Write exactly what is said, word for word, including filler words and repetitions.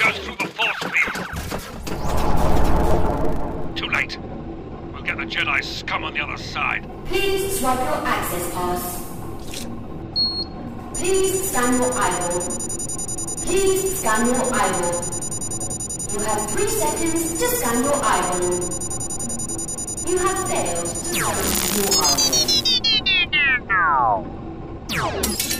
goes through the force field. Too late. We'll get the Jedi scum on the other side. Please swipe your access pass. Please scan your eyeball. Please scan your eyeball. You have three seconds to scan your eyeball. You have failed to scan your eyeball.